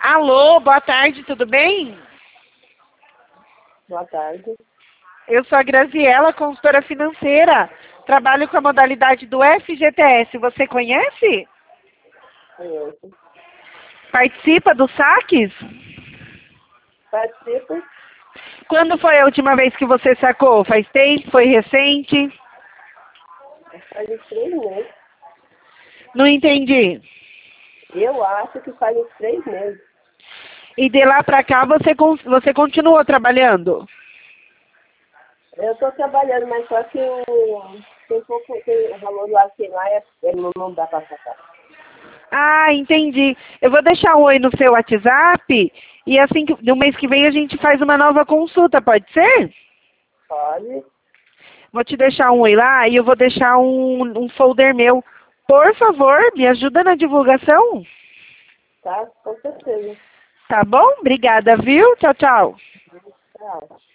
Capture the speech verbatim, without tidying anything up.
Alô, boa tarde, tudo bem? Boa tarde. Eu sou a Graziela, consultora financeira. Trabalho com a modalidade do F G T S. Você conhece? Conheço. Participa dos saques? Participo. Quando foi a última vez que você sacou? Faz tempo? Foi recente? Faz uns três meses. Não entendi. Eu acho que faz uns três meses. E de lá pra cá você, con- você continuou trabalhando? Eu estou trabalhando, mas só que o, tem pouco, tem, o valor lá, sei lá, é, é- não, não dá para sacar. Ah, entendi. Eu vou deixar um oi no seu WhatsApp e assim, que- no mês que vem a gente faz uma nova consulta, pode ser? Pode, Vou te deixar um oi lá e eu vou deixar um, um folder meu. Por favor, me ajuda na divulgação. tá? Com certeza. Tá bom? Obrigada, viu? Tchau, tchau. Tchau.